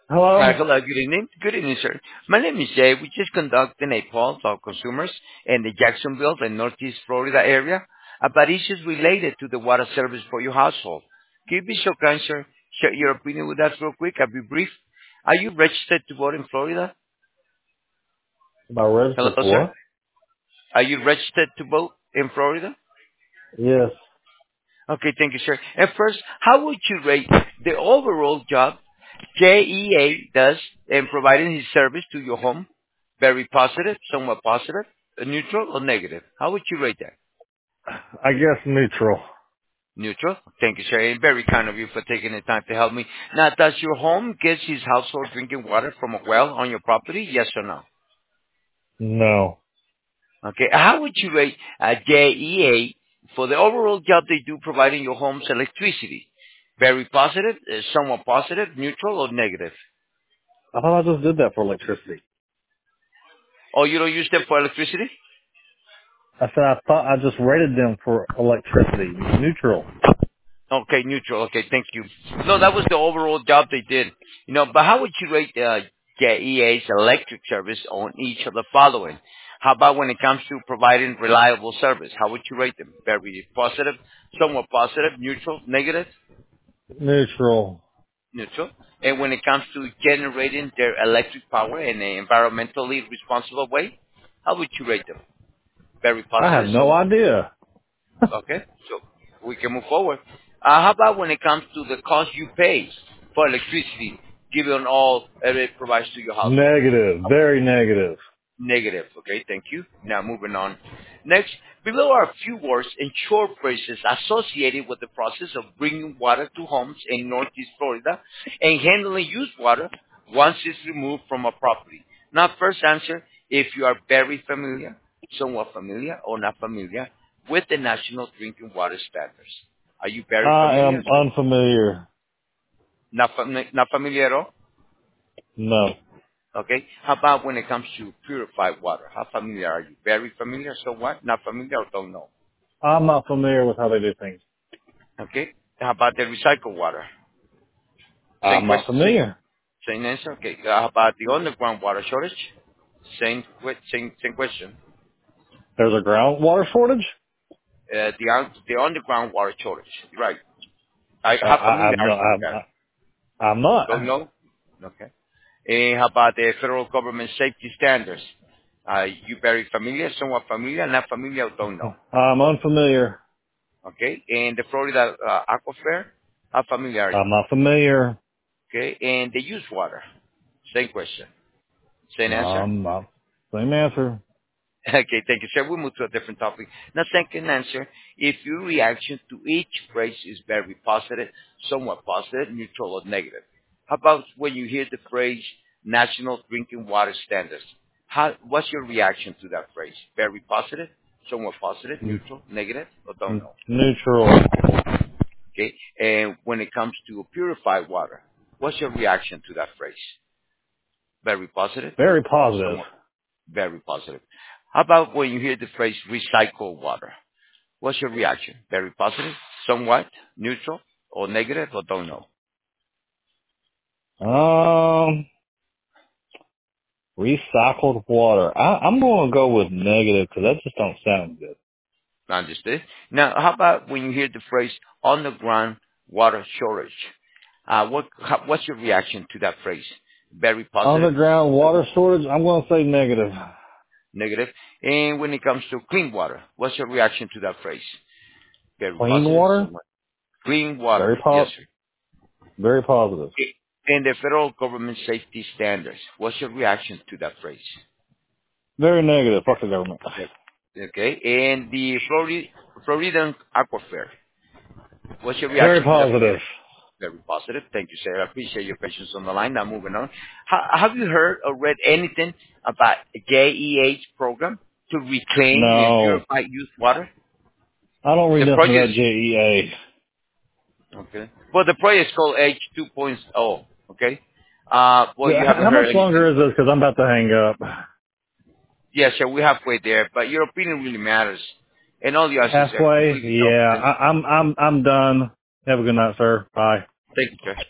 Hello? Hello, good evening. Good evening, sir. My name is Jay. We just conducted a poll to our consumers in the Jacksonville and Northeast Florida area about issues related to the water service for your household. Can you be so kind, sir? Share your opinion with us real quick. I'll be brief. Are you registered to vote in Florida? Am I registered Hello, for sir. what? Are you registered to vote in Florida? Yes. Okay, thank you, sir. And first, how would you rate the overall job JEA does in providing his service to your home? Very positive, somewhat positive, neutral, or negative? How would you rate that? I guess neutral. Neutral. Thank you, sir. And very kind of you for taking the time to help me. Now, does your home get his household drinking water from a well on your property? Yes or no? No. Okay. How would you rate JEA for the overall job they do providing your home's electricity? Very positive, somewhat positive, neutral, or negative? I thought I just did that for electricity. Oh, you don't use them for electricity? I said I thought I just rated them for electricity. Neutral. Okay, neutral. Okay, thank you. No, that was the overall job they did. But how would you rate EA's electric service on each of the following? How about when it comes to providing reliable service? How would you rate them? Very positive, somewhat positive, neutral, negative, Neutral. neutral. And when it comes to generating their electric power in an environmentally responsible way, how would you rate them? Very I have positive, no somewhat. idea. Okay, so we can move forward. How about when it comes to the cost you pay for electricity, given all it provides to your household? Negative. Very negative. Negative. Okay, thank you. Now moving on. Next, below are a few words and short phrases associated with the process of bringing water to homes in Northeast Florida and handling used water once it's removed from a property. Now, first answer, if you are very familiar, somewhat familiar, or not familiar with the National Drinking Water Standards. Are you very I familiar? am unfamiliar. Not familiar at all? No. Okay. How about when it comes to purified water? How familiar are you? Very familiar? So what? Not familiar or don't know? I'm not familiar with how they do things. Okay. How about the recycled water? Same I'm not question, same, familiar. same answer. Okay. How about the underground water shortage? Same question. There's a groundwater shortage? The underground water shortage. Right. How I, familiar I'm are not. you with that? I'm not. Don't know? Okay. And how about the federal government safety standards? You very familiar, somewhat familiar, not familiar, or don't know? I'm unfamiliar. Okay. And the Florida aquifer, how familiar are you? I'm not familiar. Okay. And the used water, same question, same answer. I'm not. Same answer. Okay, thank you, sir. We'll move to a different topic. Now, second answer, if your reaction to each phrase is very positive, somewhat positive, neutral, or negative. How about when you hear the phrase National Drinking Water Standards? What's your reaction to that phrase? Very positive, somewhat positive, neutral, negative, or don't know? Neutral. Okay. And when it comes to purified water, what's your reaction to that phrase? Very positive? Very positive. Somewhat very positive. How about when you hear the phrase recycled water? What's your reaction? Very positive? Somewhat? Neutral? Or negative? Or don't know? Um, recycled water. I'm going to go with negative because that just don't sound good. Understood. Now, how about when you hear the phrase underground water shortage? What's your reaction to that phrase? Very positive? Underground water storage. I'm going to say negative. Negative? And when it comes to clean water, what's your reaction to that phrase? Very Clean positive? water. Somewhat. Clean water. Very Yes, sir. very positive. And the federal government safety standards. What's your reaction to that phrase? Very negative. Fuck the government. Yep. Okay. And the Floridan aquifer. What's your Very reaction to that phrase? positive. Very positive. Thank you, sir. I appreciate your patience on the line. Now moving on. Have you heard or read anything about JEH program to reclaim and No, purify used water? I don't read The nothing project about is, JEA. okay. Well, the project is called H2.0. Okay. Well, you haven't How heard much anything. longer is this? Because I'm about to hang up. Yes, sir. We're halfway there, but your opinion really matters. And all the answers are Halfway? completely Yeah. self-evident. I'm done. Have a good night, sir. Bye. Thank you, sir.